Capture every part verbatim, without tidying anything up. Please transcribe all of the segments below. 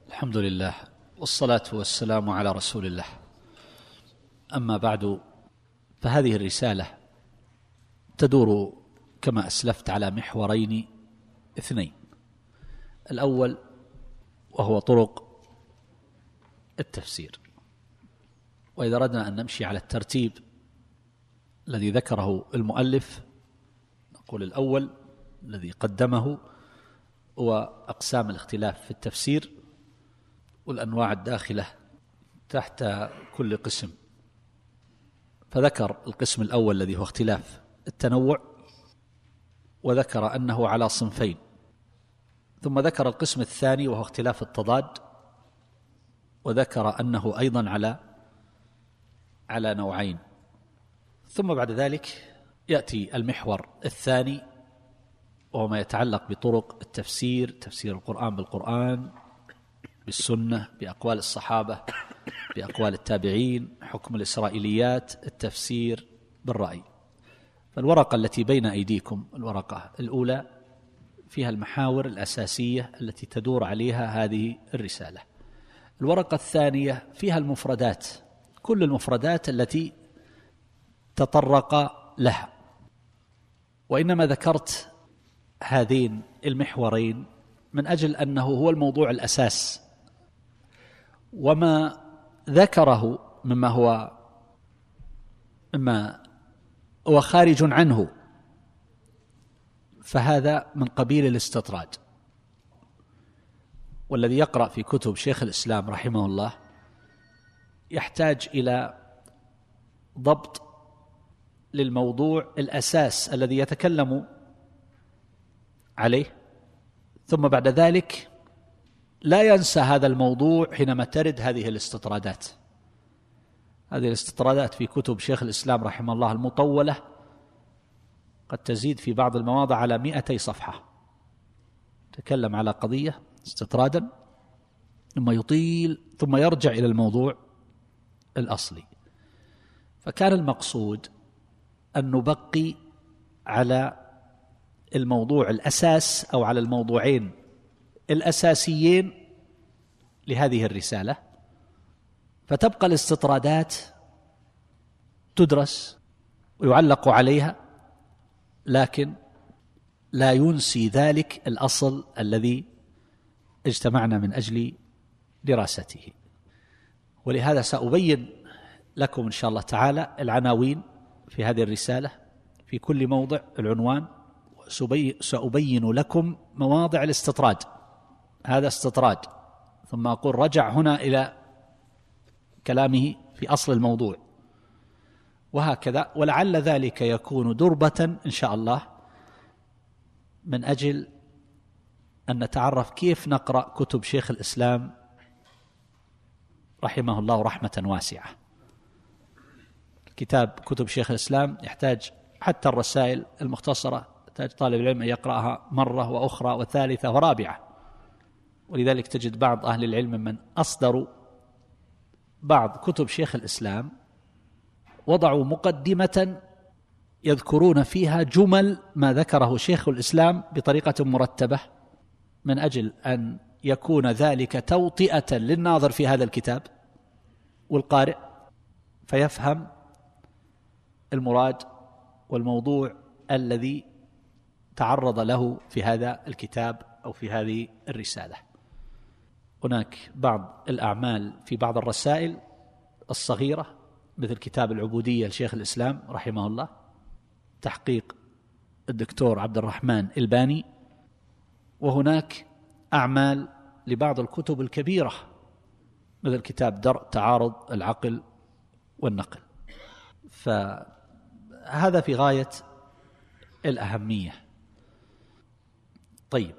الحمد لله والصلاة والسلام على رسول الله. أما بعد، فهذه الرسالة تدور كما أسلفت على محورين اثنين. الأول وهو طرق التفسير، وإذا أردنا أن نمشي على الترتيب الذي ذكره المؤلف نقول الأول الذي قدمه هو أقسام الاختلاف في التفسير والأنواع الداخلة تحت كل قسم. فذكر القسم الأول الذي هو اختلاف التنوع، وذكر أنه على صنفين، ثم ذكر القسم الثاني وهو اختلاف التضاد، وذكر أنه أيضا على على نوعين. ثم بعد ذلك يأتي المحور الثاني وهو ما يتعلق بطرق التفسير، تفسير القرآن بالقرآن، بالسنة، بأقوال الصحابة، بأقوال التابعين، حكم الإسرائيليات، التفسير بالرأي. فالورقة التي بين أيديكم الورقة الأولى فيها المحاور الأساسية التي تدور عليها هذه الرسالة. الورقة الثانية فيها المفردات، كل المفردات التي تطرق لها، وإنما ذكرت هذين المحورين من أجل أنه هو الموضوع الأساس، وما ذكره مما هو مما هو خارج عنه فهذا من قبيل الاستطراد. والذي يقرأ في كتب شيخ الإسلام رحمه الله يحتاج إلى ضبط للموضوع الأساس الذي يتكلم عليه، ثم بعد ذلك لا ينسى هذا الموضوع حينما ترد هذه الاستطرادات. هذه الاستطرادات في كتب شيخ الإسلام رحمه الله المطولة قد تزيد في بعض المواضع على مئتي صفحة، تكلم على قضية استطرادا ثم يطيل ثم يرجع إلى الموضوع الأصلي. فكان المقصود أن نبقي على الموضوع الأساس أو على الموضوعين الأساسيين لهذه الرسالة، فتبقى الاستطرادات تدرس ويعلق عليها، لكن لا ينسي ذلك الأصل الذي اجتمعنا من أجل دراسته. ولهذا سأبين لكم إن شاء الله تعالى العناوين في هذه الرسالة في كل موضع العنوان، سأبين لكم مواضع الاستطراد، هذا استطراد، ثم أقول رجع هنا إلى كلامه في أصل الموضوع، وهكذا. ولعل ذلك يكون دربة إن شاء الله من أجل أن نتعرف كيف نقرأ كتب شيخ الإسلام رحمه الله رحمة واسعة. كتاب كتب شيخ الإسلام يحتاج حتى الرسائل المختصرة يحتاج طالب العلم أن يقرأها مرة وأخرى وثالثة ورابعة. ولذلك تجد بعض أهل العلم من أصدروا بعض كتب شيخ الإسلام وضعوا مقدمة يذكرون فيها جمل ما ذكره شيخ الإسلام بطريقة مرتبة، من أجل أن يكون ذلك توطئة للناظر في هذا الكتاب والقارئ، فيفهم المراد والموضوع الذي تعرض له في هذا الكتاب أو في هذه الرسالة. هناك بعض الأعمال في بعض الرسائل الصغيرة مثل كتاب العبودية لشيخ الإسلام رحمه الله تحقيق الدكتور عبد الرحمن الباني، وهناك أعمال لبعض الكتب الكبيرة مثل كتاب درء تعارض العقل والنقل. فهذا في غاية الأهمية. طيب،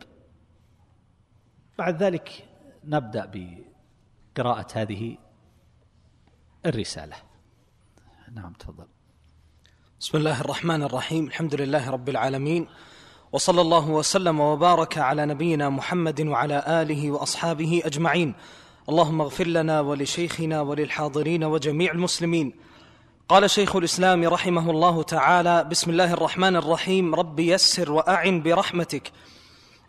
بعد ذلك نبدأ بقراءة هذه الرسالة. نعم تفضل. بسم الله الرحمن الرحيم، الحمد لله رب العالمين، وصلى الله وسلم وبارك على نبينا محمد وعلى آله وأصحابه أجمعين. اللهم اغفر لنا ولشيخنا وللحاضرين وجميع المسلمين. قال شيخ الإسلام رحمه الله تعالى: بسم الله الرحمن الرحيم، رب يسر وأعن برحمتك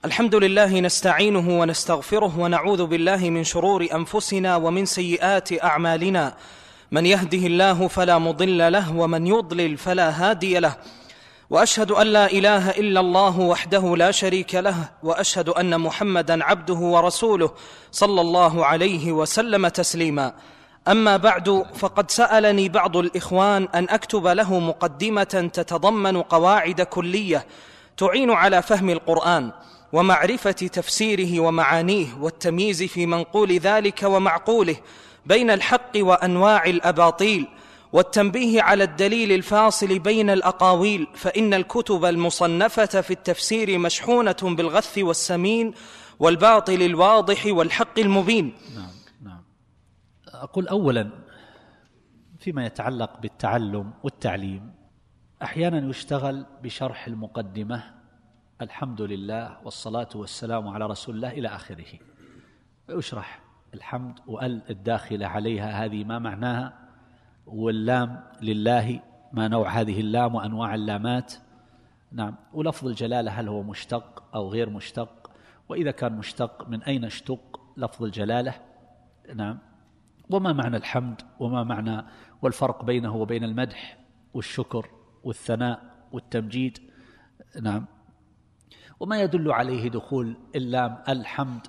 الحمد لله نستعينه ونستغفره ونعوذ بالله من شرور أنفسنا ومن سيئات أعمالنا، من يهده الله فلا مضل له ومن يضلل فلا هادي له، وأشهد أن لا إله إلا الله وحده لا شريك له، وأشهد أن محمدًا عبده ورسوله صلى الله عليه وسلم تسليما. أما بعد، فقد سألني بعض الإخوان أن أكتب له مقدمة تتضمن قواعد كلية تعين على فهم القرآن ومعرفة تفسيره ومعانيه والتمييز في منقول ذلك ومعقوله بين الحق وأنواع الأباطيل، والتنبيه على الدليل الفاصل بين الأقاويل، فإن الكتب المصنفة في التفسير مشحونة بالغث والسمين والباطل الواضح والحق المبين. نعم نعم. أقول أولا فيما يتعلق بالتعلم والتعليم، أحيانا يشتغل بشرح المقدمة الحمد لله والصلاة والسلام على رسول الله إلى آخره، ويشرح الحمد وأل الداخلة عليها هذه ما معناها، واللام لله ما نوع هذه اللام وأنواع اللامات، نعم، ولفظ الجلالة هل هو مشتق أو غير مشتق، وإذا كان مشتق من أين اشتق لفظ الجلالة، نعم، وما معنى الحمد وما معنى والفرق بينه وبين المدح والشكر والثناء والتمجيد، نعم، وما يدل عليه دخول اللام الحمد،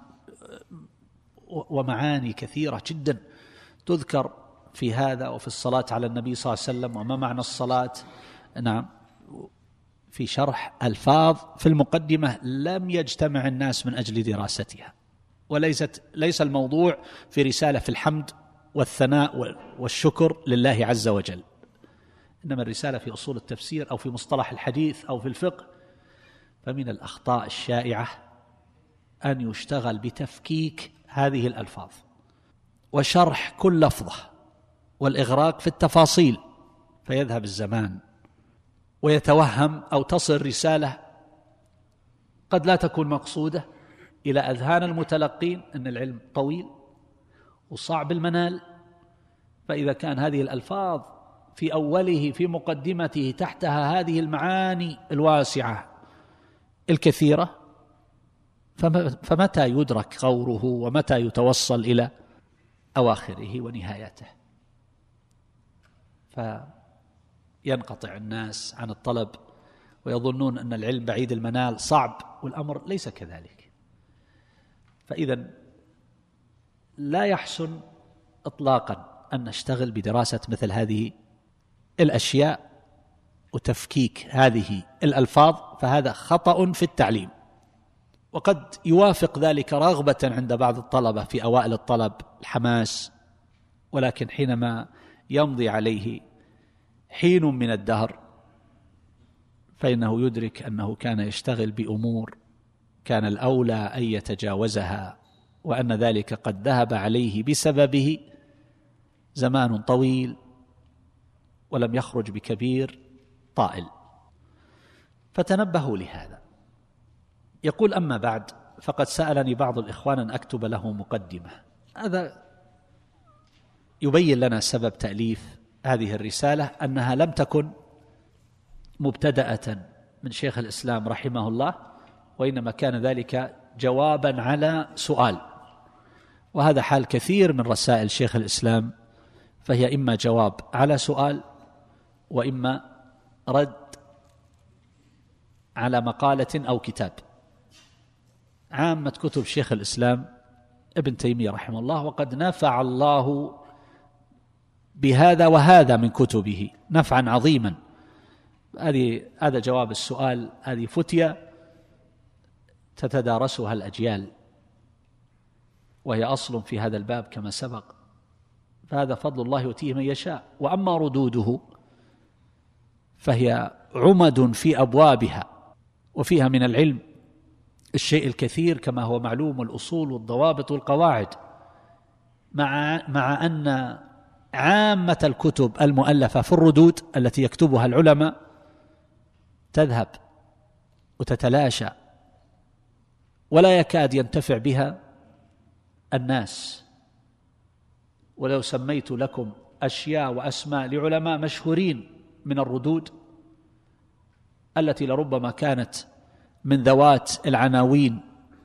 ومعاني كثيرة جدا تذكر في هذا وفي الصلاة على النبي صلى الله عليه وسلم، وما معنى الصلاة، نعم، في شرح ألفاظ في المقدمة لم يجتمع الناس من أجل دراستها، وليست ليس الموضوع في رسالة في الحمد والثناء والشكر لله عز وجل، إنما الرسالة في أصول التفسير أو في مصطلح الحديث أو في الفقه. فمن الأخطاء الشائعة أن يشتغل بتفكيك هذه الألفاظ وشرح كل لفظة والإغراق في التفاصيل، فيذهب الزمان ويتوهم أو تصل رسالة قد لا تكون مقصودة إلى أذهان المتلقين أن العلم طويل وصعب المنال، فإذا كان هذه الألفاظ في أوله في مقدمته تحتها هذه المعاني الواسعة الكثيرة، فمتى يدرك غوره ومتى يتوصل إلى أواخره ونهايته؟ فينقطع الناس عن الطلب ويظنون أن العلم بعيد المنال صعب، والأمر ليس كذلك. فإذا لا يحسن إطلاقا أن نشتغل بدراسة مثل هذه الأشياء وتفكيك هذه الألفاظ، فهذا خطأ في التعليم، وقد يوافق ذلك رغبة عند بعض الطلبة في أوائل الطلب الحماس، ولكن حينما يمضي عليه حين من الدهر فإنه يدرك أنه كان يشتغل بأمور كان الأولى أن يتجاوزها، وأن ذلك قد ذهب عليه بسببه زمان طويل ولم يخرج بكبير طائل. فتنبهوا لهذا. يقول: أما بعد، فقد سألني بعض الإخوان أن أكتب له مقدمة. هذا يبين لنا سبب تأليف هذه الرسالة، أنها لم تكن مبتدأة من شيخ الإسلام رحمه الله، وإنما كان ذلك جوابا على سؤال، وهذا حال كثير من رسائل شيخ الإسلام، فهي إما جواب على سؤال وإما رد على مقالة أو كتاب. عامة كتب شيخ الإسلام ابن تيمية رحمه الله، وقد نفع الله بهذا وهذا من كتبه نفعا عظيما. هذه هذا جواب السؤال، هذه فتية تتدارسها الأجيال، وهي أصل في هذا الباب كما سبق، فهذا فضل الله يؤتيه من يشاء. وأما ردوده فهي عمد في أبوابها، وفيها من العلم الشيء الكثير كما هو معلوم، الأصول والضوابط والقواعد، مع مع أن عامة الكتب المؤلفة في الردود التي يكتبها العلماء تذهب وتتلاشى، ولا يكاد ينتفع بها الناس. ولو سميت لكم أشياء وأسماء لعلماء مشهورين من الردود التي لربما كانت من ذوات العناوين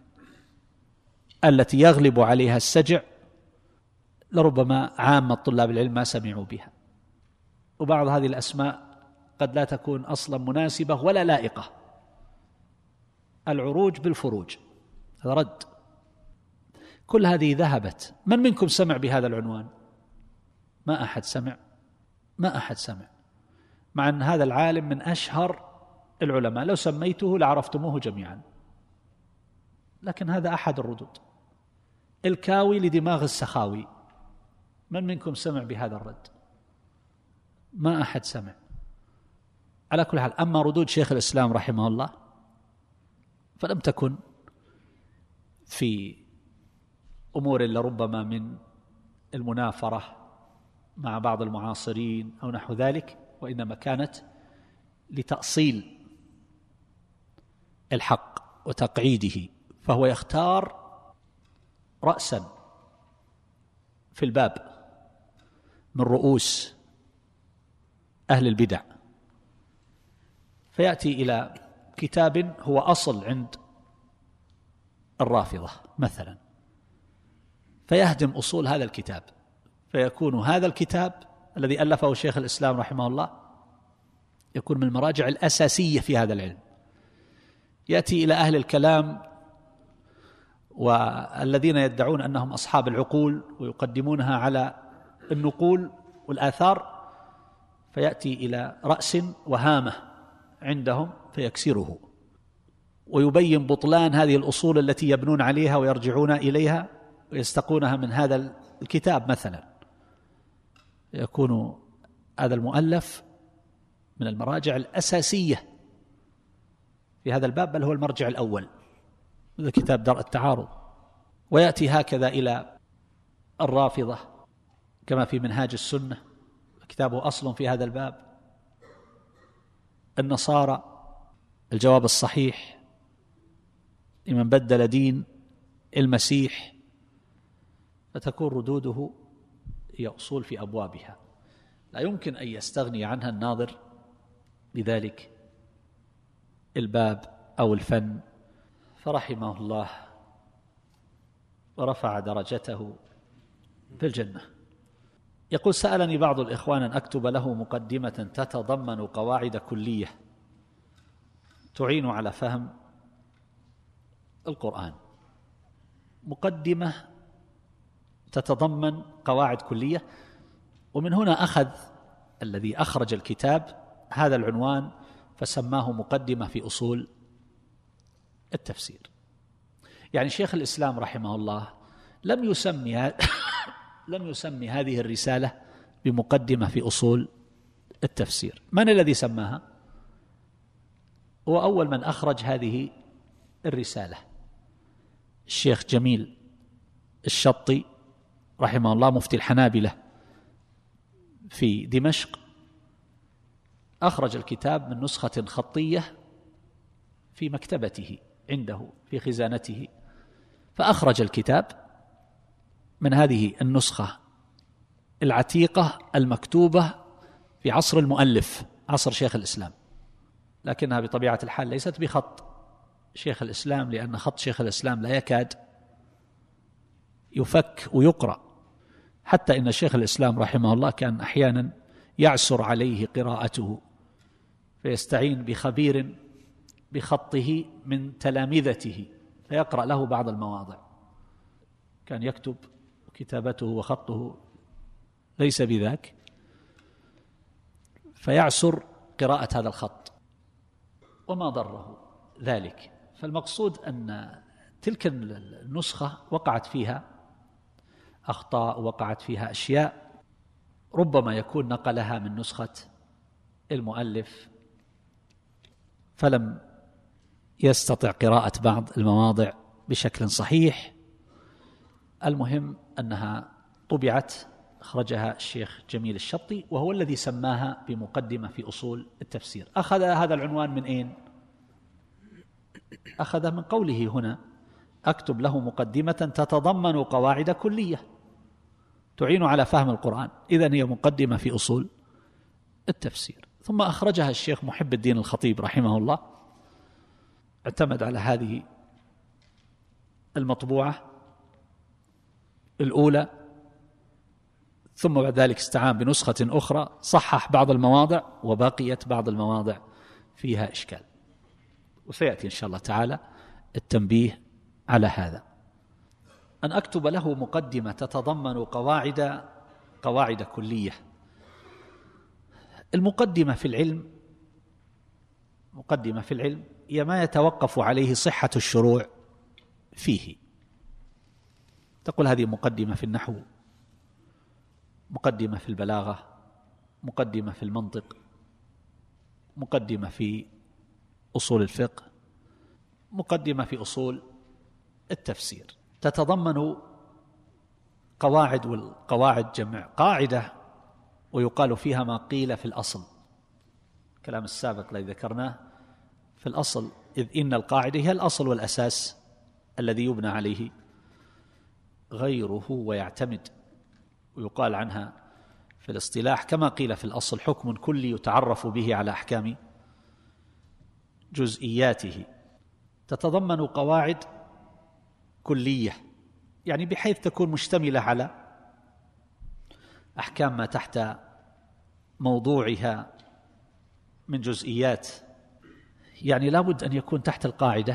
التي يغلب عليها السجع لربما عامة طلاب العلم ما سمعوا بها، وبعض هذه الأسماء قد لا تكون أصلا مناسبة ولا لائقة. العروج بالفروج هذا رد، كل هذه ذهبت. من منكم سمع بهذا العنوان؟ ما أحد سمع، ما أحد سمع، مع أن هذا العالم من أشهر العلماء، لو سميته لعرفتموه جميعا، لكن هذا أحد الردود. الكاوي لدماغ السخاوي، من منكم سمع بهذا الرد؟ ما أحد سمع. على كل حال، أما ردود شيخ الإسلام رحمه الله فلم تكن في أمور لربما من المنافرة مع بعض المعاصرين أو نحو ذلك، وإنما كانت لتأصيل الحق وتقعيده، فهو يختار رأسا في الباب من رؤوس أهل البدع، فيأتي إلى كتاب هو أصل عند الرافضة مثلا، فيهدم أصول هذا الكتاب، فيكون هذا الكتاب الذي ألفه شيخ الإسلام رحمه الله يكون من المراجع الأساسية في هذا العلم. يأتي إلى أهل الكلام والذين يدعون أنهم أصحاب العقول ويقدمونها على النقول والآثار، فيأتي إلى رأس وهامة عندهم فيكسره ويبين بطلان هذه الأصول التي يبنون عليها ويرجعون إليها ويستقونها من هذا الكتاب مثلا. يكون هذا المؤلف من المراجع الأساسية في هذا الباب، بل هو المرجع الأول، هذا كتاب درء التعارض. ويأتي هكذا إلى الرافضة كما في منهاج السنة، كتابه أصل في هذا الباب. النصارى الجواب الصحيح لمن بدل دين المسيح، فتكون ردوده هي أصول في أبوابها لا يمكن أن يستغني عنها الناظر لذلك الباب أو الفن، فرحمه الله ورفع درجته في الجنة. يقول: سألني بعض الإخوان أن أكتب له مقدمة تتضمن قواعد كلية تعين على فهم القرآن. مقدمة تتضمن قواعد كلية، ومن هنا أخذ الذي أخرج الكتاب هذا العنوان فسماه مقدمة في أصول التفسير. يعني شيخ الإسلام رحمه الله لم يسمي لم يسمي هذه الرسالة بمقدمة في أصول التفسير. من الذي سماها؟ هو أول من أخرج هذه الرسالة الشيخ جميل الشطي رحمه الله، مفتي الحنابلة في دمشق. أخرج الكتاب من نسخة خطية في مكتبته عنده في خزانته، فأخرج الكتاب من هذه النسخة العتيقة المكتوبة في عصر المؤلف، عصر شيخ الإسلام، لكنها بطبيعة الحال ليست بخط شيخ الإسلام، لأن خط شيخ الإسلام لا يكاد يفك ويقرأ، حتى إن شيخ الإسلام رحمه الله كان أحيانا يعسر عليه قراءته، فيستعين بخبير بخطه من تلامذته فيقرأ له بعض المواضع. كان يكتب كتابته وخطه ليس بذاك، فيعسر قراءة هذا الخط، وما ضره ذلك. فالمقصود أن تلك النسخة وقعت فيها أخطاء، وقعت فيها أشياء ربما يكون نقلها من نسخة المؤلف فلم يستطع قراءة بعض المواضع بشكل صحيح. المهم أنها طبعت، أخرجها الشيخ جميل الشطي، وهو الذي سماها بمقدمة في أصول التفسير. أخذ هذا العنوان من أين؟ أخذ من قوله هنا: أكتب له مقدمة تتضمن قواعد كلية تعين على فهم القرآن. إذن هي مقدمة في أصول التفسير. ثم أخرجها الشيخ محب الدين الخطيب رحمه الله اعتمد على هذه المطبوعة الأولى، ثم بعد ذلك استعان بنسخة أخرى، صحح بعض المواضع وبقيت بعض المواضع فيها إشكال، وسيأتي إن شاء الله تعالى التنبيه على هذا. أن أكتب له مقدمة تتضمن قواعد قواعد كلية. المقدمة في العلم مقدمة في العلم هي ما يتوقف عليه صحة الشروع فيه. تقول هذه مقدمة في النحو، مقدمة في البلاغة، مقدمة في المنطق، مقدمة في أصول الفقه، مقدمة في أصول التفسير، تتضمن قواعد، والقواعد جمع قاعدة، ويقال فيها ما قيل في الأصل. الكلام السابق الذي ذكرناه في الأصل، إذ إن القاعدة هي الأصل والأساس الذي يبنى عليه غيره ويعتمد، ويقال عنها في الاصطلاح كما قيل في الأصل حكم كلي يتعرف به على أحكام جزئياته. تتضمن قواعد كلية، يعني بحيث تكون مشتملة على أحكام ما تحت موضوعها من جزئيات، يعني لا بد أن يكون تحت القاعدة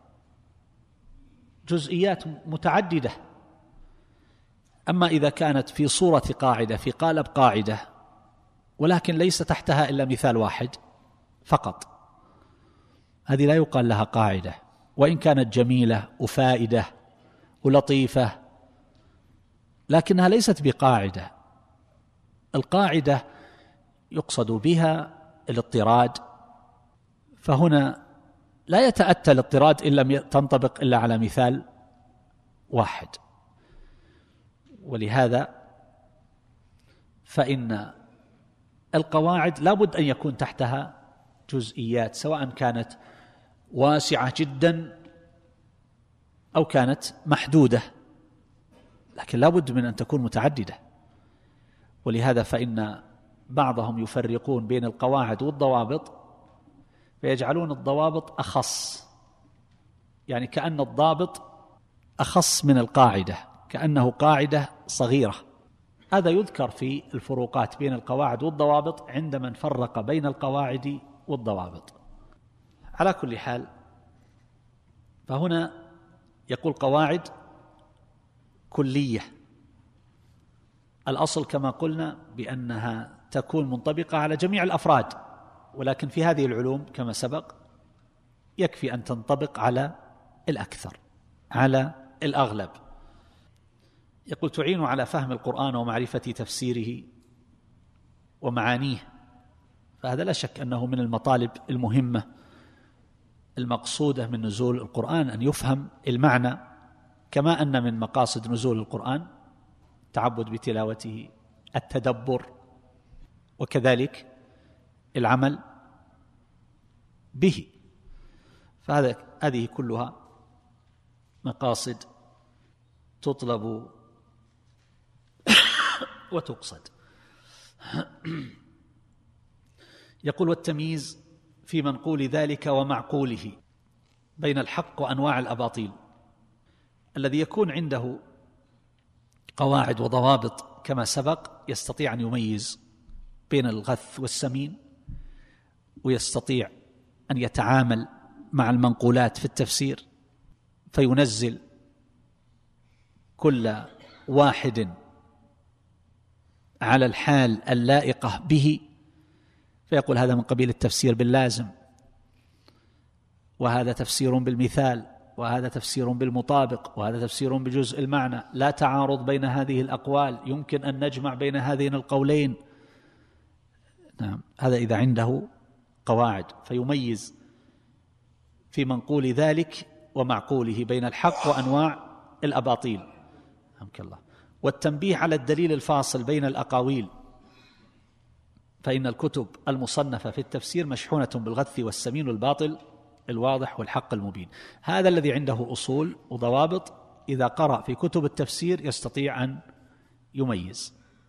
جزئيات متعددة. أما إذا كانت في صورة قاعدة، في قالب قاعدة، ولكن ليس تحتها إلا مثال واحد فقط، هذه لا يقال لها قاعدة، وإن كانت جميلة وفائدة ولطيفة، لكنها ليست بقاعدة. القاعدة يقصد بها الاضطراد، فهنا لا يتأتى الاضطراد إن لم تنطبق إلا على مثال واحد. ولهذا فإن القواعد لا بد أن يكون تحتها جزئيات، سواء كانت واسعة جدا أو كانت محدودة، لكن لا بد من أن تكون متعددة. ولهذا فإن بعضهم يفرقون بين القواعد والضوابط، فيجعلون الضوابط أخص، يعني كأن الضابط أخص من القاعدة، كأنه قاعدة صغيرة. هذا يذكر في الفروقات بين القواعد والضوابط عند من فرق بين القواعد والضوابط. على كل حال، فهنا يقول قواعد كلية. الأصل كما قلنا بأنها تكون منطبقة على جميع الأفراد، ولكن في هذه العلوم كما سبق يكفي أن تنطبق على الأكثر، على الأغلب. يقول تعين على فهم القرآن ومعرفة تفسيره ومعانيه، فهذا لا شك أنه من المطالب المهمة المقصودة من نزول القرآن، أن يفهم المعنى، كما أن من مقاصد نزول القرآن التعبد بتلاوته، التدبر، وكذلك العمل به. فهذا هذه كلها مقاصد تطلب وتقصد. يقول والتمييز في منقول ذلك ومعقوله بين الحق وأنواع الأباطيل. الذي يكون عنده قواعد وضوابط كما سبق يستطيع أن يميز بين الغث والسمين، ويستطيع أن يتعامل مع المنقولات في التفسير، فينزل كل واحد على الحال اللائقة به، فيقول هذا من قبيل التفسير باللازم، وهذا تفسير بالمثال، وهذا تفسير بالمطابق، وهذا تفسير بجزء المعنى، لا تعارض بين هذه الأقوال، يمكن أن نجمع بين هذين القولين. نعم، هذا إذا عنده قواعد، فيميز في منقول ذلك ومعقوله بين الحق وأنواع الأباطيل. رحمك الله. والتنبيه على الدليل الفاصل بين الأقاويل، فإن الكتب المصنفة في التفسير مشحونة بالغث والسمين والباطل الواضح والحق المبين. هذا الذي عنده أصول وضوابط إذا قرأ في كتب التفسير يستطيع أن يميز،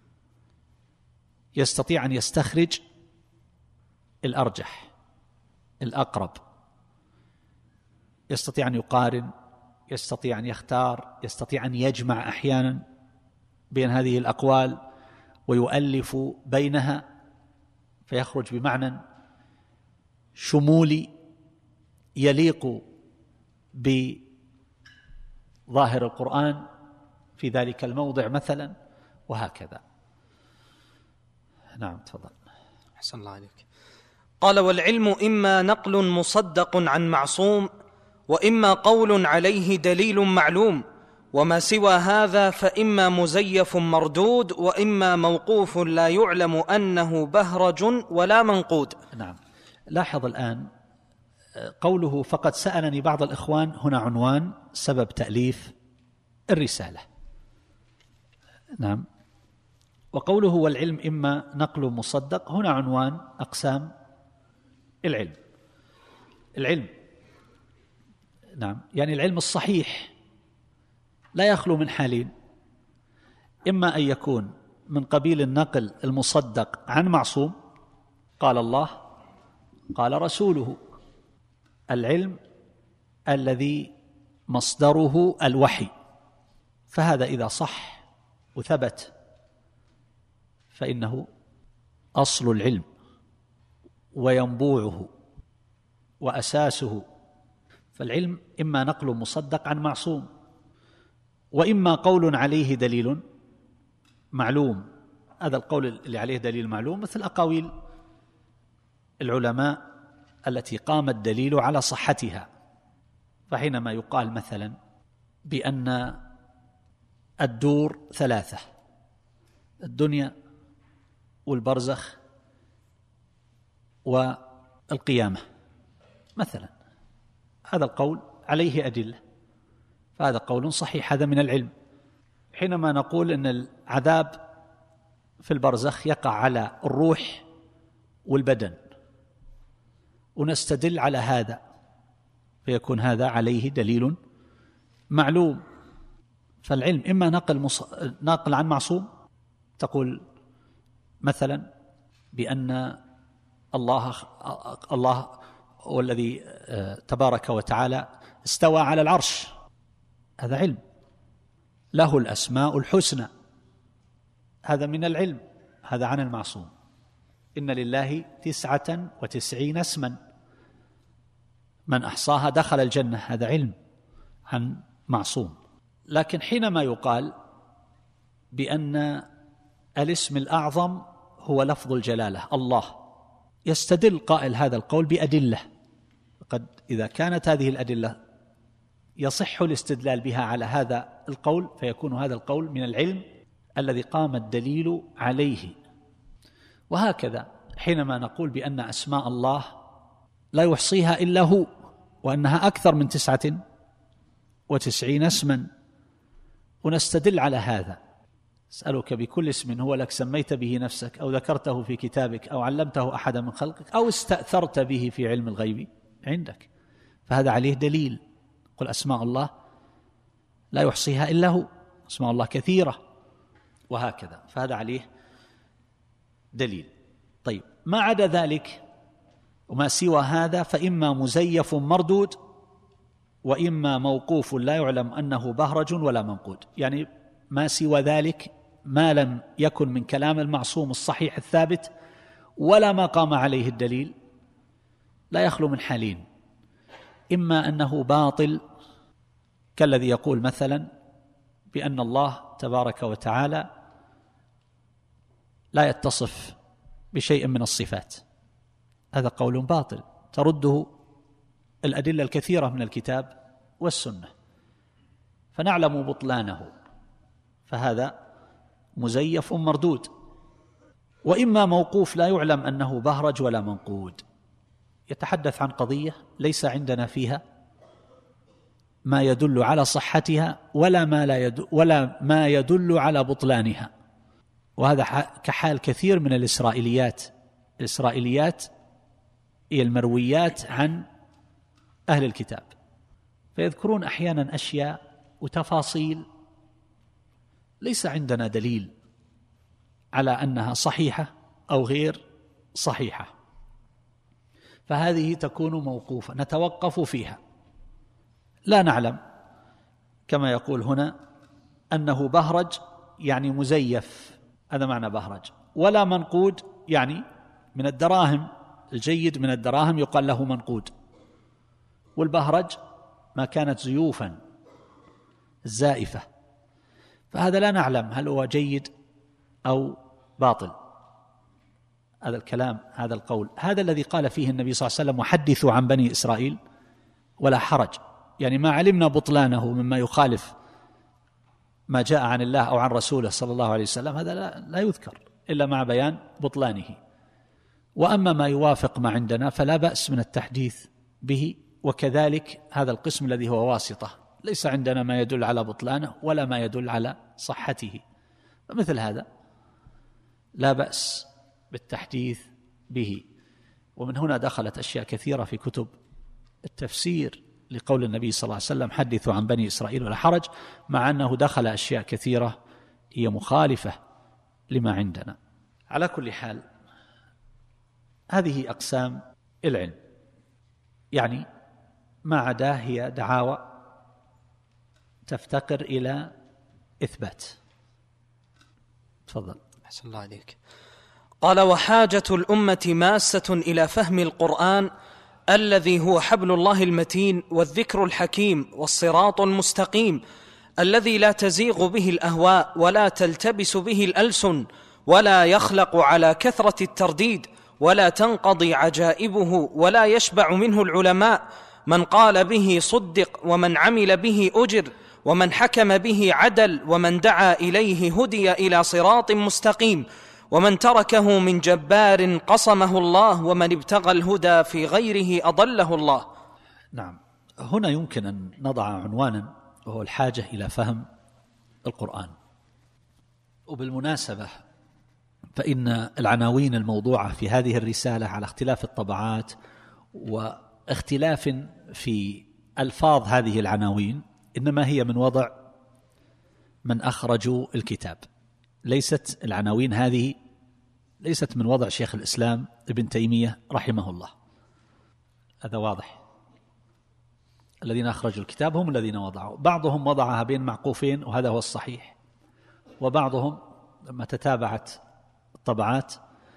يستطيع أن يستخرج الأرجح الأقرب، يستطيع أن يقارن، يستطيع أن يختار، يستطيع أن يجمع أحيانا بين هذه الأقوال ويؤلف بينها فيخرج بمعنى شمولي يليق بظاهر القرآن في ذلك الموضع مثلا، وهكذا. نعم تفضل. أحسن الله عليك. قال: والعلم إما نقل مصدق عن معصوم، وإما قول عليه دليل معلوم، وما سوى هذا فإما مزيف مردود، وإما موقوف لا يعلم أنه بهرج ولا منقود. نعم. لاحظ الآن قوله فقد سألني بعض الإخوان، هنا عنوان سبب تأليف الرسالة. نعم. وقوله والعلم إما نقل مصدق، هنا عنوان أقسام العلم. العلم نعم يعني العلم الصحيح لا يخلو من حالين: إما أن يكون من قبيل النقل المصدق عن معصوم، قال الله قال رسوله، العلم الذي مصدره الوحي، فهذا إذا صح وثبت فإنه أصل العلم وينبوعه وأساسه. فالعلم إما نقل مصدق عن معصوم، وإما قول عليه دليل معلوم. هذا القول اللي عليه دليل معلوم مثل أقاويل العلماء التي قام الدليل على صحتها. فحينما يقال مثلا بأن الدور ثلاثة: الدنيا والبرزخ والقيامة مثلا، هذا القول عليه أدلة، فهذا قول صحيح، هذا من العلم. حينما نقول أن العذاب في البرزخ يقع على الروح والبدن ونستدل على هذا، فيكون هذا عليه دليل معلوم. فالعلم إما نقل, مص... نقل عن معصوم، تقول مثلا بأن الله الله هو الذي تبارك وتعالى استوى على العرش، هذا علم، له الأسماء الحسنى، هذا من العلم، هذا عن المعصوم. إن لله تسعة وتسعين اسما من أحصاها دخل الجنة، هذا علم عن معصوم. لكن حينما يقال بأن الاسم الأعظم هو لفظ الجلالة الله، يستدل قائل هذا القول بأدلة، قد إذا كانت هذه الأدلة يصح الاستدلال بها على هذا القول، فيكون هذا القول من العلم الذي قام الدليل عليه. وهكذا حينما نقول بأن أسماء الله لا يحصيها إلا هو، وأنها أكثر من تسعة وتسعين اسما، ونستدل على هذا: أسألك بكل اسم هو لك سميت به نفسك أو ذكرته في كتابك أو علمته أحدا من خلقك أو استأثرت به في علم الغيب عندك، فهذا عليه دليل. قل أسماء الله لا يحصيها إلا هو، أسماء الله كثيرة، وهكذا، فهذا عليه دليل. طيب، ما عدا ذلك وما سوى هذا فإما مزيف مردود، وإما موقوف لا يعلم أنه بهرج ولا منقود. يعني ما سوى ذلك ما لم يكن من كلام المعصوم الصحيح الثابت ولا ما قام عليه الدليل لا يخلو من حالين: إما أنه باطل، كالذي يقول مثلا بأن الله تبارك وتعالى لا يتصف بشيء من الصفات، هذا قول باطل ترده الأدلة الكثيرة من الكتاب والسنة، فنعلم بطلانه، فهذا مزيف مردود. وإما موقوف لا يعلم أنه بهرج ولا منقود، يتحدث عن قضية ليس عندنا فيها ما يدل على صحتها ولا ما لا يدل ولا ما يدل على بطلانها، وهذا كحال كثير من الإسرائيليات. الإسرائيليات هي المرويات عن أهل الكتاب، فيذكرون أحيانا أشياء وتفاصيل ليس عندنا دليل على أنها صحيحة أو غير صحيحة، فهذه تكون موقوفة نتوقف فيها. لا نعلم كما يقول هنا أنه بهرج يعني مزيف، هذا معنى بهرج، ولا منقود يعني من الدراهم، الجيد من الدراهم يقال له منقود، والبهرج ما كانت زيوفا الزائفة، فهذا لا نعلم هل هو جيد أو باطل. هذا الكلام، هذا القول، هذا الذي قال فيه النبي صلى الله عليه وسلم وحدثوا عن بني إسرائيل ولا حرج، يعني ما علمنا بطلانه مما يخالف ما جاء عن الله أو عن رسوله صلى الله عليه وسلم، هذا لا, لا يذكر إلا مع بيان بطلانه. وأما ما يوافق ما عندنا فلا بأس من التحديث به، وكذلك هذا القسم الذي هو واسطة ليس عندنا ما يدل على بطلانه ولا ما يدل على صحته، فمثل هذا لا بأس بالتحديث به. ومن هنا دخلت أشياء كثيرة في كتب التفسير لقول النبي صلى الله عليه وسلم حدثوا عن بني إسرائيل ولا حرج، مع أنه دخل أشياء كثيرة هي مخالفة لما عندنا. على كل حال هذه أقسام العلم، يعني ما عداه هي دعاوى تفتقر إلى إثبات. تفضل. أحسن الله عليك. قال: وحاجة الأمة ماسة إلى فهم القرآن الذي هو حبل الله المتين والذكر الحكيم والصراط المستقيم الذي لا تزيغ به الأهواء ولا تلتبس به الألسن ولا يخلق على كثرة الترديد ولا تنقضي عجائبه ولا يشبع منه العلماء، من قال به صدق ومن عمل به أجر ومن حكم به عدل ومن دعا إليه هدي إلى صراط مستقيم ومن تركه من جبار قصمه الله ومن ابتغى الهدى في غيره أضله الله. نعم، هنا يمكن أن نضع عنوانا وهو الحاجة إلى فهم القرآن. وبالمناسبة فإن العناوين الموضوعة في هذه الرسالة على اختلاف الطبعات واختلاف في ألفاظ هذه العناوين إنما هي من وضع من أخرجوا الكتاب، ليست العناوين هذه ليست من وضع شيخ الإسلام ابن تيمية رحمه الله، هذا واضح. الذين أخرجوا الكتاب هم الذين وضعوا، بعضهم وضعها بين معقوفين وهذا هو الصحيح، وبعضهم لما تتابعت الطبعات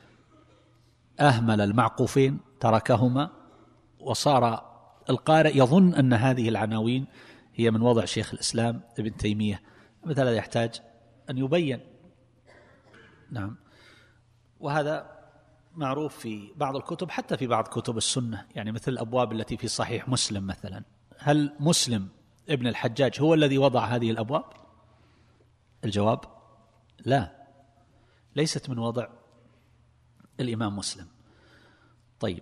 أهمل المعقوفين تركهما، وصار القارئ يظن أن هذه العناوين هي من وضع شيخ الإسلام ابن تيمية. مثل هذا يحتاج أن يبين. نعم، وهذا معروف في بعض الكتب، حتى في بعض كتب السنة، يعني مثل الأبواب التي في صحيح مسلم مثلا، هل مسلم ابن الحجاج هو الذي وضع هذه الأبواب؟ الجواب لا، ليست من وضع الإمام مسلم. طيب،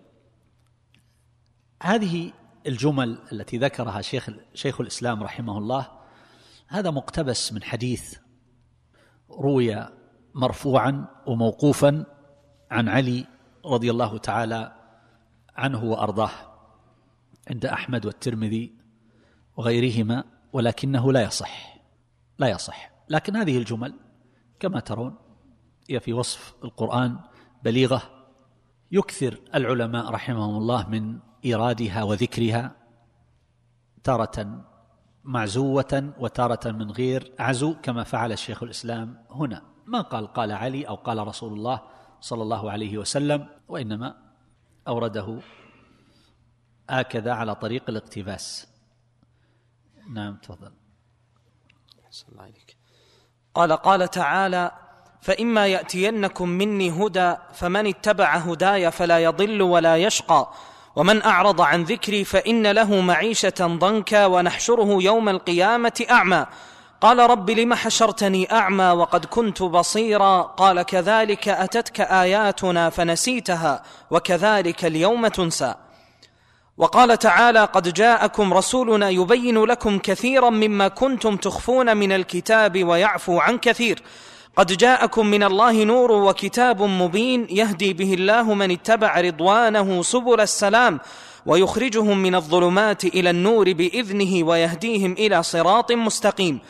هذه الجمل التي ذكرها شيخ شيخ الإسلام رحمه الله هذا مقتبس من حديث روي مرفوعا وموقوفا عن علي رضي الله تعالى عنه وأرضاه عند أحمد والترمذي وغيرهما، ولكنه لا يصح لا يصح لكن هذه الجمل كما ترون هي في وصف القرآن بليغة، يكثر العلماء رحمهم الله من إيرادها وذكرها، تارة معزوة وتارة من غير عزو، كما فعل الشيخ الإسلام هنا. ما قال قال علي أو قال رسول الله صلى الله عليه وسلم، وإنما أورده هكذا على طريق الاقتباس. نعم، تفضل. قال قال تعالى: فإما يأتينكم مني هدى فمن اتبع هداي فلا يضل ولا يشقى ومن أعرض عن ذكري فإن له معيشة ضنكا ونحشره يوم القيامة أعمى. قال رب لم حشرتني أعمى وقد كنت بصيرا. قال كذلك أتتك آياتنا فنسيتها وكذلك اليوم تنسى. وقال تعالى: قد جاءكم رسولنا يبين لكم كثيرا مما كنتم تخفون من الكتاب ويعفو عن كثير. قد جاءكم من الله نور وكتاب مبين يهدي به الله من اتبع رضوانه سبل السلام ويخرجهم من الظلمات إلى النور بإذنه ويهديهم إلى صراط مستقيم.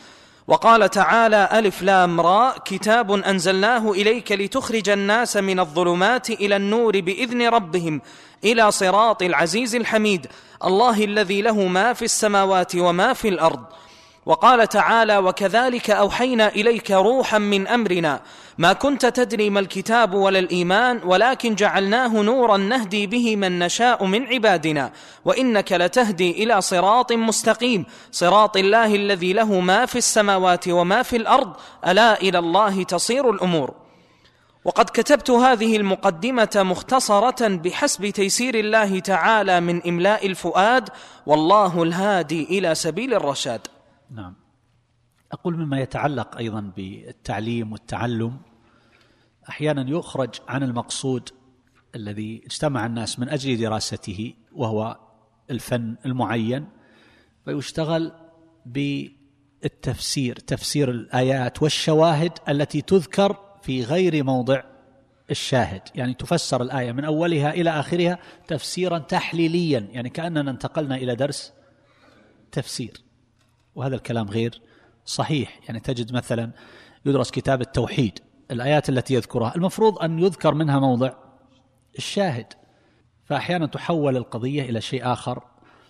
وقال تعالى: ألف لام راء كتاب أنزلناه إليك لتخرج الناس من الظلمات إلى النور بإذن ربهم إلى صراط العزيز الحميد الله الذي له ما في السماوات وما في الأرض. وقال تعالى: وكذلك أوحينا إليك روحا من أمرنا ما كنت تدري ما الكتاب ولا الإيمان ولكن جعلناه نورا نهدي به من نشاء من عبادنا وإنك لتهدي إلى صراط مستقيم صراط الله الذي له ما في السماوات وما في الأرض ألا إلى الله تصير الأمور. وقد كتبت هذه المقدمة مختصرة بحسب تيسير الله تعالى من إملاء الفؤاد، والله الهادي إلى سبيل الرشاد. نعم. أقول مما يتعلق أيضا بالتعليم والتعلم، أحيانا يخرج عن المقصود الذي اجتمع الناس من أجل دراسته وهو الفن المعين، فيشتغل بالتفسير، تفسير الآيات والشواهد التي تذكر في غير موضع الشاهد، يعني تفسر الآية من أولها إلى آخرها تفسيرا تحليليا، يعني كأننا انتقلنا إلى درس تفسير، وهذا الكلام غير صحيح. يعني تجد مثلا يدرس كتاب التوحيد، الآيات التي يذكرها المفروض أن يذكر منها موضع الشاهد، فأحيانا تحول القضية إلى شيء آخر،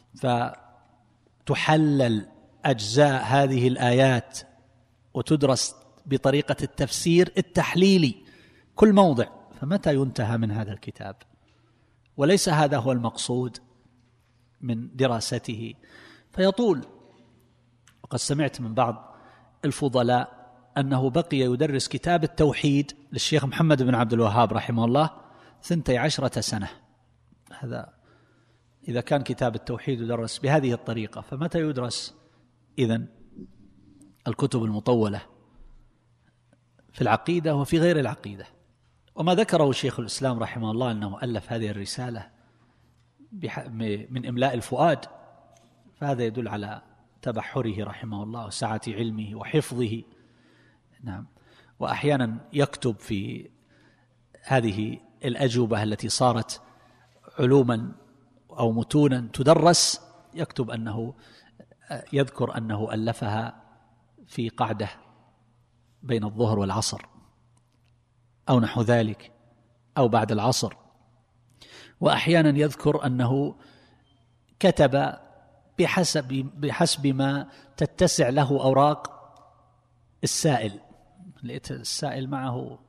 فتحلل أجزاء هذه الآيات وتدرس بطريقة التفسير التحليلي كل موضع، فمتى ينتهى من هذا الكتاب؟ وليس هذا هو المقصود من دراسته، فيطول. وقد سمعت من بعض الفضلاء أنه بقي يدرس كتاب التوحيد للشيخ محمد بن عبد الوهاب رحمه الله ثنتي عشرة سنة. هذا إذا كان كتاب التوحيد يدرس بهذه الطريقة، فمتى يدرس إذن الكتب المطولة في العقيدة وفي غير العقيدة؟ وما ذكره شيخ الإسلام رحمه الله أنه ألف هذه الرسالة من إملاء الفؤاد، فهذا يدل على تبحره رحمه الله وسعة علمه وحفظه. نعم. وأحيانا يكتب في هذه الأجوبة التي صارت علوما أو متونا تدرس، يكتب أنه يذكر أنه ألفها في قعدة بين الظهر والعصر أو نحو ذلك أو بعد العصر. وأحيانا يذكر أنه كتب بحسب بحسب ما تتسع له أوراق السائل، لقيت السائل معه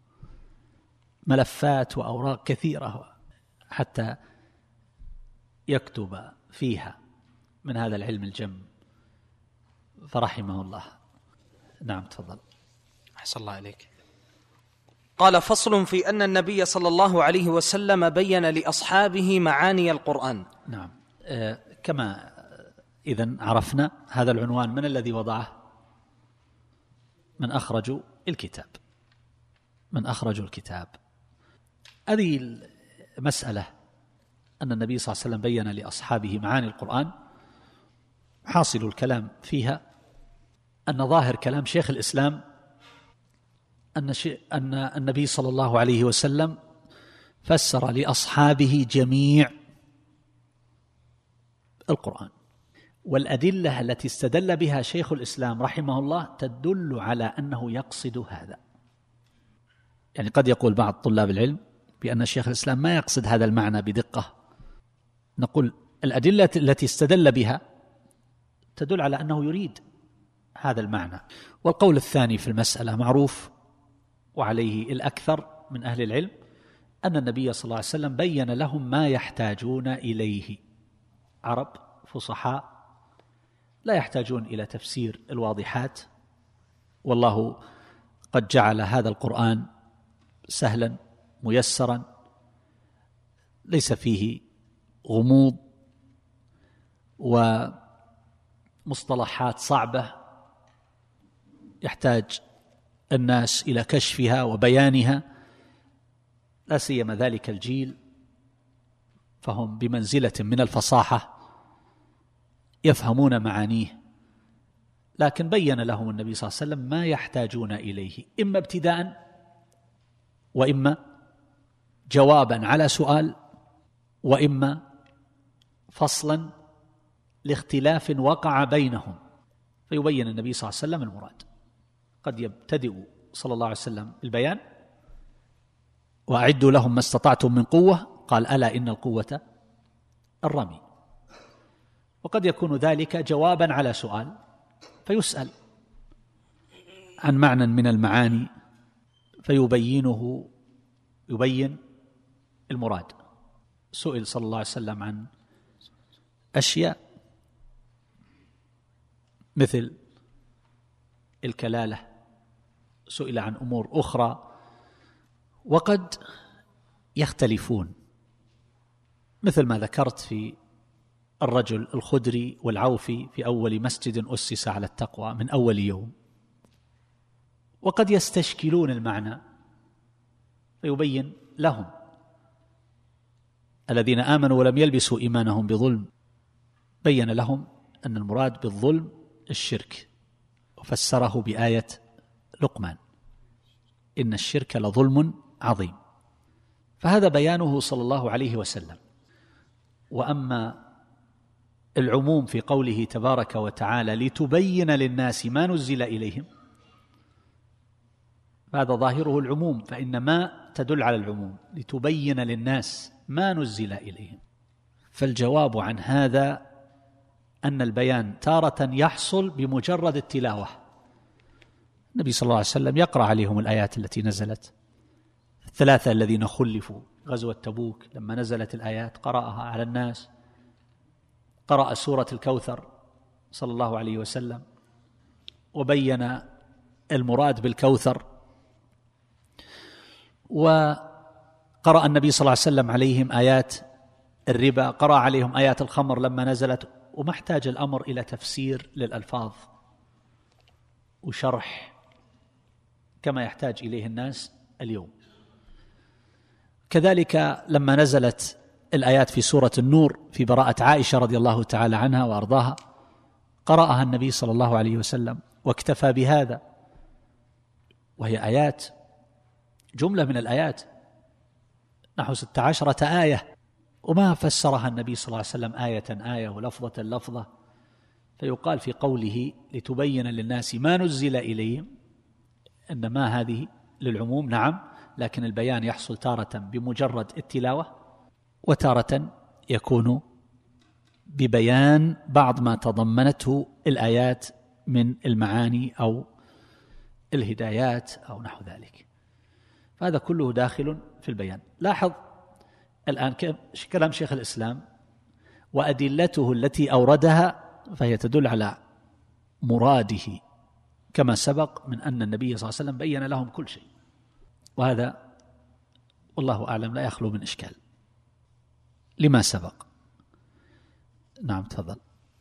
ملفات وأوراق كثيرة حتى يكتب فيها من هذا العلم الجم، فرحمه الله. نعم تفضل. أحسن الله عليك. قال: فصل في أن النبي صلى الله عليه وسلم بين لأصحابه معاني القرآن. نعم. آه كما إذن عرفنا هذا العنوان من الذي وضعه؟ من أخرجوا الكتاب، من أخرجوا الكتاب. هذه المسألة أن النبي صلى الله عليه وسلم بين لأصحابه معاني القرآن، حاصل الكلام فيها أن ظاهر كلام شيخ الإسلام أن, أن النبي صلى الله عليه وسلم فسر لأصحابه جميع القرآن، والأدلة التي استدل بها شيخ الإسلام رحمه الله تدل على أنه يقصد هذا. يعني قد يقول بعض طلاب العلم بأن شيخ الإسلام ما يقصد هذا المعنى بدقة، نقول الأدلة التي استدل بها تدل على أنه يريد هذا المعنى. والقول الثاني في المسألة معروف وعليه الأكثر من أهل العلم، أن النبي صلى الله عليه وسلم بين لهم ما يحتاجون إليه. عرب فصحاء لا يحتاجون إلى تفسير الواضحات، والله قد جعل هذا القرآن سهلا ميسرا ليس فيه غموض ومصطلحات صعبة يحتاج الناس إلى كشفها وبيانها، لا سيما ذلك الجيل، فهم بمنزلة من الفصاحة يفهمون معانيه. لكن بين لهم النبي صلى الله عليه وسلم ما يحتاجون إليه، إما ابتداء وإما جوابا على سؤال وإما فصلا لاختلاف وقع بينهم، فيبين النبي صلى الله عليه وسلم المراد. قد يبتدئ صلى الله عليه وسلم البيان: وأعدوا لهم ما استطعتم من قوة، قال: ألا إن القوة الرمي. وقد يكون ذلك جوابا على سؤال، فيسأل عن معنى من المعاني فيبينه يبين المراد. سئل صلى الله عليه وسلم عن أشياء مثل الكلالة، سئل عن أمور أخرى، وقد يختلفون، مثل ما ذكرت في الرجل الخدري والعوفي في أول مسجد أسس على التقوى من أول يوم. وقد يستشكلون المعنى فيبين لهم: الذين آمنوا ولم يلبسوا إيمانهم بظلم، بين لهم أن المراد بالظلم الشرك، وفسره بآية لقمان: إن الشرك لظلم عظيم. فهذا بيانه صلى الله عليه وسلم. وأما العموم في قوله تبارك وتعالى: لتبين للناس ما نزل إليهم، هذا ظاهره العموم، فإن ما تدل على العموم، لتبين للناس ما نزل إليهم. فالجواب عن هذا أن البيان تارة يحصل بمجرد التلاوة. النبي صلى الله عليه وسلم يقرأ عليهم الآيات التي نزلت. الثلاثة الذين خلفوا غزوة تبوك لما نزلت الآيات قرأها على الناس، قرأ سورة الكوثر صلى الله عليه وسلم وبين المراد بالكوثر، وقرأ النبي صلى الله عليه وسلم عليهم آيات الربا، قرأ عليهم آيات الخمر لما نزلت، وما احتاج الأمر إلى تفسير للألفاظ وشرح كما يحتاج إليه الناس اليوم. كذلك لما نزلت الآيات في سورة النور في براءة عائشة رضي الله تعالى عنها وأرضاها، قرأها النبي صلى الله عليه وسلم واكتفى بهذا، وهي آيات، جملة من الآيات نحو ست عشرة آية، وما فسرها النبي صلى الله عليه وسلم آية آية ولفظة لفظة. فيقال في قوله لتبين للناس ما نزل إليهم أن ما هذه للعموم، نعم، لكن البيان يحصل تارة بمجرد التلاوة، وتارة يكون ببيان بعض ما تضمنته الآيات من المعاني أو الهدايات أو نحو ذلك. فهذا كله داخل في البيان. لاحظ الآن كلام شيخ الإسلام وأدلته التي أوردها، فهي تدل على مراده كما سبق من أن النبي صلى الله عليه وسلم بين لهم كل شيء، وهذا والله أعلم لا يخلو من إشكال لما سبق. نعم تفضل.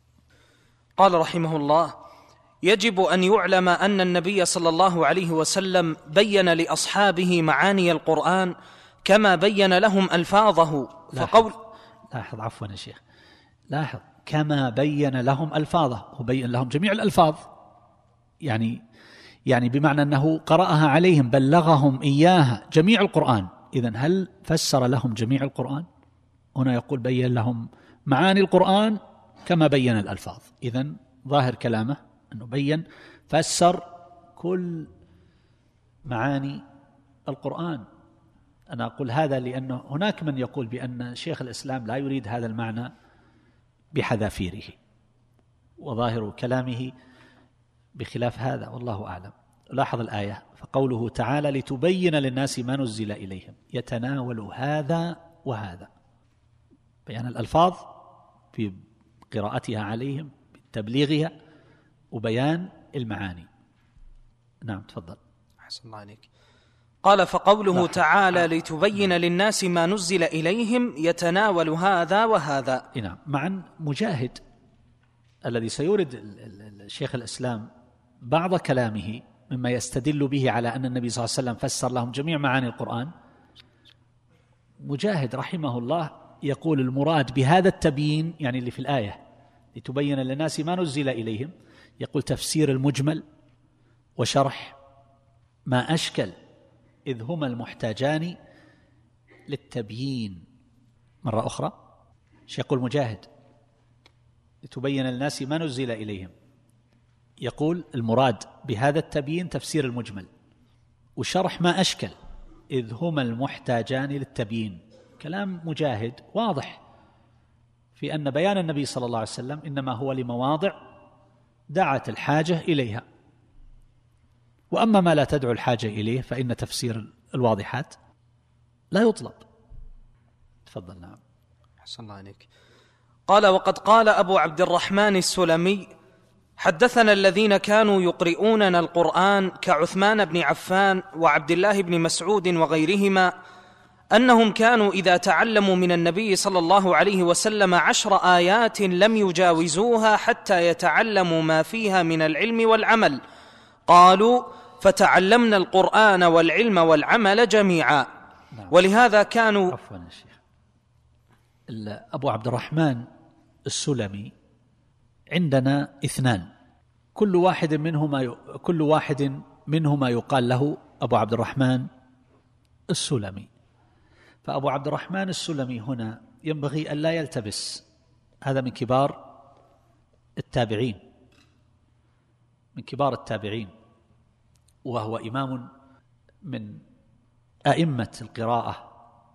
قال رحمه الله: يجب أن يعلم أن النبي صلى الله عليه وسلم بين لأصحابه معاني القرآن كما بين لهم ألفاظه. فقول لاحظ عفوا يا شيخ، لاحظ كما بين لهم ألفاظه، وبين لهم جميع الألفاظ، يعني يعني بمعنى أنه قرأها عليهم، بلغهم إياها جميع القرآن. إذن هل فسر لهم جميع القرآن؟ هنا يقول بين لهم معاني القرآن كما بين الألفاظ. إذن ظاهر كلامه أنه بين فسر كل معاني القرآن. أنا أقول هذا لأنه هناك من يقول بأن شيخ الإسلام لا يريد هذا المعنى بحذافيره، وظاهر كلامه بخلاف هذا، والله أعلم. لاحظ الآية: فقوله تعالى لتبين للناس ما نزل إليهم، يتناول هذا وهذا، بيان الألفاظ في قراءتها عليهم بتبليغها، وبيان المعاني. نعم تفضل. أحسن الله عليك. قال: فقوله تعالى لتبين للناس ما نزل إليهم يتناول هذا وهذا. نعم. مع مجاهد الذي سيورد الشيخ الإسلام بعض كلامه مما يستدل به على أن النبي صلى الله عليه وسلم فسر لهم جميع معاني القرآن، مجاهد رحمه الله يقول المراد بهذا التبيين، يعني اللي في الآية لتبين للناس ما نزل إليهم، يقول تفسير المجمل وشرح ما أشكل، إذ هما المحتاجان للتبيين. مرة أخرى يقول مجاهد لتبين للناس ما نزل إليهم، يقول المراد بهذا التبيين تفسير المجمل وشرح ما أشكل، إذ هما المحتاجان للتبيين. كلام مجاهد واضح في أن بيان النبي صلى الله عليه وسلم إنما هو لمواضع دعت الحاجة إليها، وأما ما لا تدعو الحاجة إليه فإن تفسير الواضحات لا يطلب. تفضل. نعم. أحسن الله عليك. قال: وقد قال أبو عبد الرحمن السلمي: حدثنا الذين كانوا يقرؤوننا القرآن كعثمان بن عفان وعبد الله بن مسعود وغيرهما أنهم كانوا إذا تعلموا من النبي صلى الله عليه وسلم عشر آيات لم يجاوزوها حتى يتعلموا ما فيها من العلم والعمل. قالوا: فتعلمنا القرآن والعلم والعمل جميعا. نعم. ولهذا كانوا عفوا يا شيخ. أبو عبد الرحمن السلمي عندنا اثنان، كل واحد منهما ي... كل واحد منهما يقال له أبو عبد الرحمن السلمي. فأبو عبد الرحمن السلمي هنا ينبغي أن لا يلتبس، هذا من كبار التابعين، من كبار التابعين، وهو إمام من أئمة القراءة،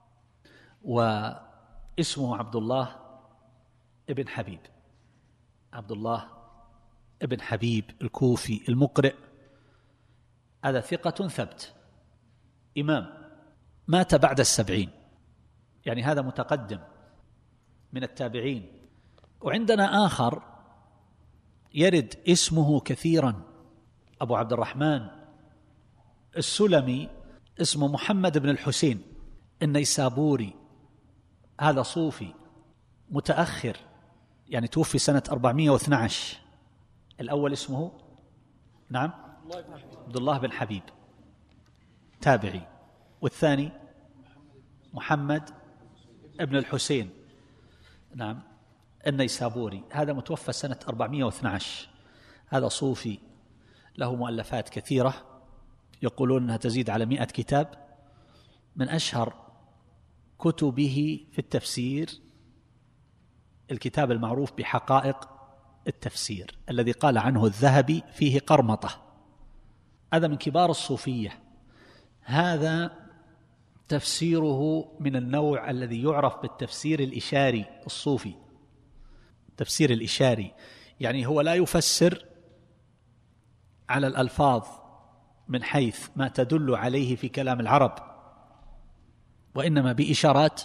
واسمه عبد الله ابن حبيب، عبد الله ابن حبيب الكوفي المقرئ. هذا ثقة ثبت، إمام، مات بعد السبعين، يعني هذا متقدم من التابعين. وعندنا آخر يرد اسمه كثيرا، أبو عبد الرحمن السلمي، اسمه محمد بن الحسين النيسابوري، هذا صوفي متأخر، يعني توفي سنة أربعمائة واثني عشر. الأول اسمه نعم عبد الله بن حبيب تابعي، والثاني محمد ابن الحسين نعم النيسابوري، هذا متوفى سنة أربعمائة واثني عشر. هذا صوفي له مؤلفات كثيرة، يقولون أنها تزيد على مئة كتاب. من أشهر كتبه في التفسير الكتاب المعروف بحقائق التفسير الذي قال عنه الذهبي فيه قرمطة، هذا من كبار الصوفية. هذا تفسيره من النوع الذي يعرف بالتفسير الإشاري الصوفي، تفسير الإشاري، يعني هو لا يفسر على الألفاظ من حيث ما تدل عليه في كلام العرب، وإنما بإشارات،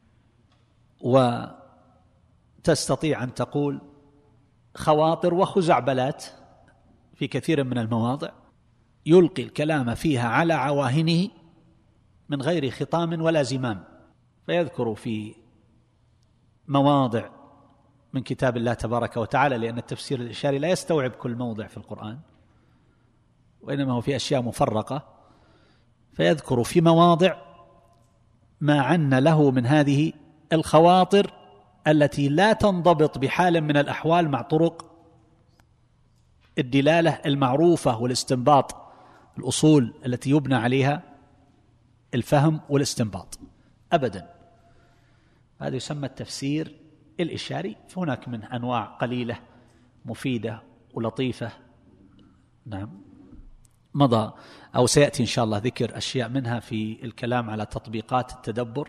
وتستطيع أن تقول خواطر وخزعبلات في كثير من المواضع، يلقي الكلام فيها على عواهنه من غير خطام ولا زمام، فيذكر في مواضع من كتاب الله تبارك وتعالى، لأن التفسير الإشاري لا يستوعب كل موضع في القرآن، وإنما هو في أشياء مفرقة، فيذكر في مواضع ما عن له من هذه الخواطر التي لا تنضبط بحال من الأحوال مع طرق الدلالة المعروفة والاستنباط، الأصول التي يبنى عليها الفهم والاستنباط أبدا. هذا يسمى التفسير الإشاري، فهناك من أنواع قليلة مفيدة ولطيفة. نعم، مضى أو سيأتي إن شاء الله ذكر أشياء منها في الكلام على تطبيقات التدبر،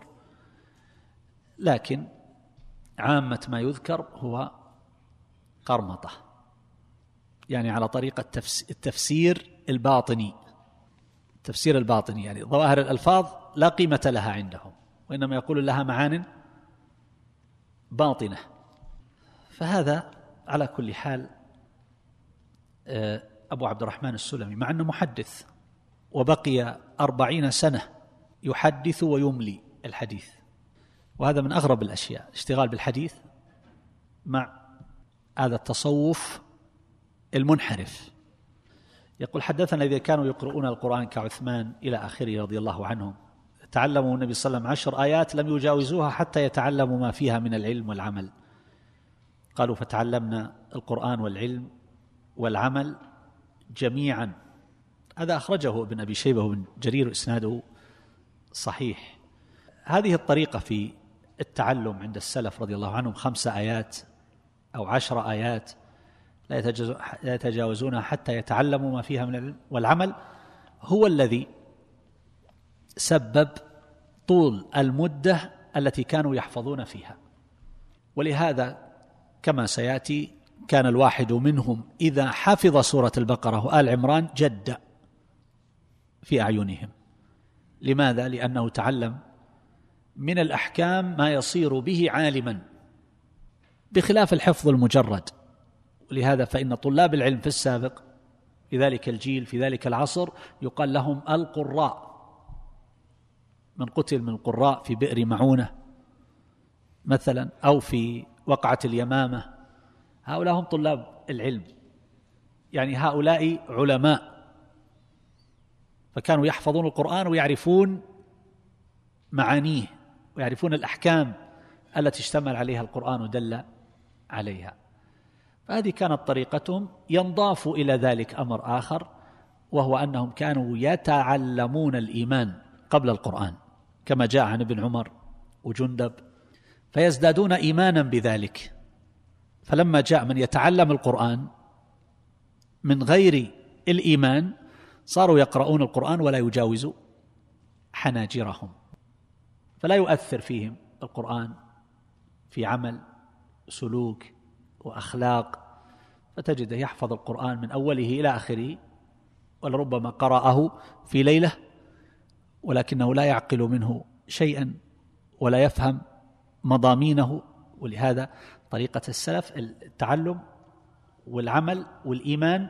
لكن عامة ما يذكر هو قرمطة، يعني على طريقة التفسير الباطني، التفسير الباطني، يعني ظواهر الألفاظ لا قيمة لها عندهم، وإنما يقول لها معان باطنة. فهذا على كل حال أبو عبد الرحمن السلمي، مع أنه محدث وبقي أربعين سنة يحدث ويملي الحديث، وهذا من أغرب الأشياء، اشتغال بالحديث مع هذا التصوف المنحرف. يقول: حدثنا إذا كانوا يقرؤون القرآن كعثمان إلى آخره رضي الله عنهم، تعلموا النبي صلى الله عليه وسلم عشر آيات لم يجاوزوها حتى يتعلموا ما فيها من العلم والعمل. قالوا: فتعلمنا القرآن والعلم والعمل جميعا. هذا أخرجه ابن أبي شيبة وابن جرير، إسناده صحيح. هذه الطريقة في التعلم عند السلف رضي الله عنهم، خمس آيات أو عشر آيات لا يتجاوزونها حتى يتعلموا ما فيها من العلم والعمل، هو الذي سبب طول المدة التي كانوا يحفظون فيها. ولهذا كما سيأتي كان الواحد منهم إذا حفظ سورة البقرة وآل عمران جد في أعينهم. لماذا؟ لأنه تعلم من الأحكام ما يصير به عالما بخلاف الحفظ المجرد. ولهذا فإن طلاب العلم في السابق في ذلك الجيل في ذلك العصر يقال لهم القراء، من قتل من القراء في بئر معونة مثلا أو في وقعة اليمامة، هؤلاء هم طلاب العلم، يعني هؤلاء علماء، فكانوا يحفظون القرآن ويعرفون معانيه ويعرفون الأحكام التي اشتمل عليها القرآن ودل عليها. فهذه كانت طريقتهم. ينضاف إلى ذلك أمر آخر، وهو أنهم كانوا يتعلمون الإيمان قبل القرآن كما جاء عن ابن عمر وجندب، فيزدادون إيمانا بذلك. فلما جاء من يتعلم القرآن من غير الإيمان صاروا يقرؤون القرآن ولا يجاوز حناجرهم، فلا يؤثر فيهم القرآن في عمل سلوك وأخلاق، فتجده يحفظ القرآن من أوله إلى آخره، ولربما قرأه في ليلة ولكنه لا يعقل منه شيئا ولا يفهم مضامينه. ولهذا طريقة السلف التعلم والعمل والإيمان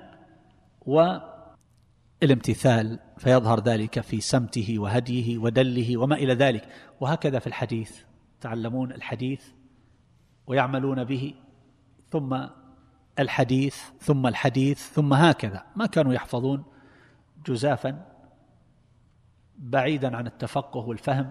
والامتثال، فيظهر ذلك في سمته وهديه ودله وما إلى ذلك. وهكذا في الحديث، تعلمون الحديث ويعملون به، ثم الحديث ثم الحديث ثم هكذا، ما كانوا يحفظون جزافا بعيدا عن التفقه والفهم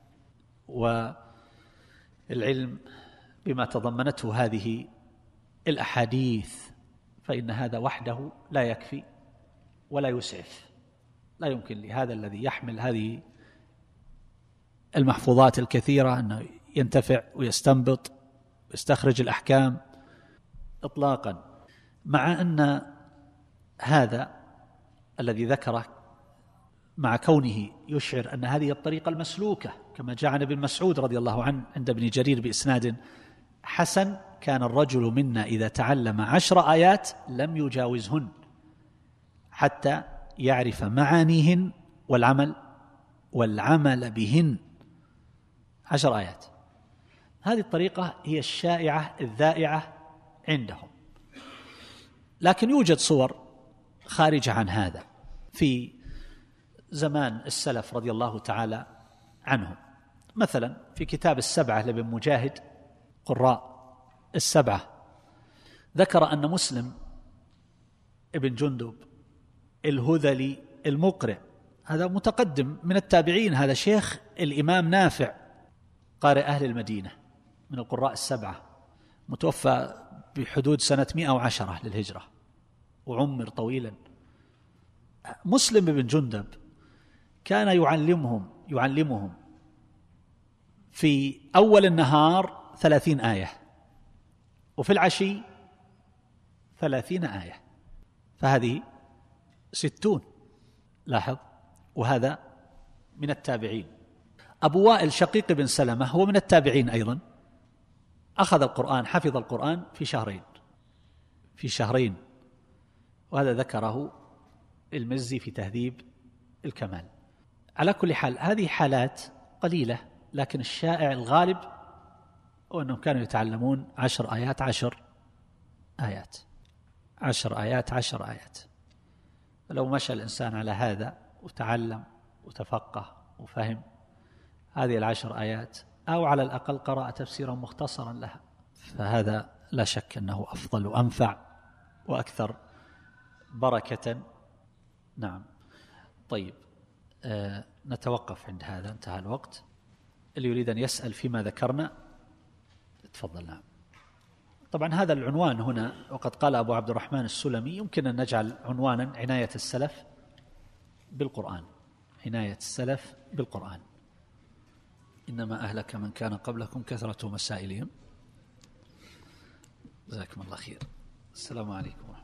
والعلم بما تضمنته هذه الأحاديث، فإن هذا وحده لا يكفي ولا يسعف. لا يمكن لهذا الذي يحمل هذه المحفوظات الكثيرة أنه ينتفع ويستنبط ويستخرج الأحكام إطلاقا، مع أن هذا الذي ذكره مع كونه يشعر أن هذه الطريقة المسلوكة كما جاء عن ابن مسعود رضي الله عنه عند ابن جرير بإسناد حسن: كان الرجل منا إذا تعلم عشر آيات لم يجاوزهن حتى يعرف معانيهن والعمل والعمل بهن. عشر آيات، هذه الطريقة هي الشائعة الذائعة عندهم، لكن يوجد صور خارجة عن هذا في زمان السلف رضي الله تعالى عنهم. مثلا في كتاب السبعة لابن مجاهد قراء السبعة ذكر أن مسلم ابن جندب الهذلي المقرئ، هذا متقدم من التابعين، هذا شيخ الإمام نافع قارئ أهل المدينة من القراء السبعة، متوفى بحدود سنة مئة وعشرة للهجرة وعمر طويلا. مسلم بن جندب كان يعلمهم يعلمهم في أول النهار ثلاثين آية وفي العشي ثلاثين آية، فهذه ستون، لاحظ. وهذا من التابعين. أبو وائل شقيق بن سلمة هو من التابعين أيضا، أخذ القرآن حفظ القرآن في شهرين في شهرين وهذا ذكره المزي في تهذيب الكمال. على كل حال هذه حالات قليلة، لكن الشائع الغالب هو أنهم كانوا يتعلمون عشر آيات عشر آيات عشر آيات عشر آيات. فلو مشى الإنسان على هذا وتعلم وتفقه وفهم هذه العشر آيات، أو على الأقل قرأ تفسيرا مختصرا لها، فهذا لا شك أنه أفضل وأنفع وأكثر بركة. نعم. طيب، آه نتوقف عند هذا، انتهى الوقت. اللي يريد أن يسأل فيما ذكرنا تفضل. نعم. طبعا هذا العنوان هنا، وقد قال أبو عبد الرحمن السلمي: يمكن أن نجعل عنوانا عناية السلف بالقرآن، عناية السلف بالقرآن. إنما أهلك من كان قبلكم كثرة مسائلهم. جزاكم الله خير. السلام عليكم ورحمة الله.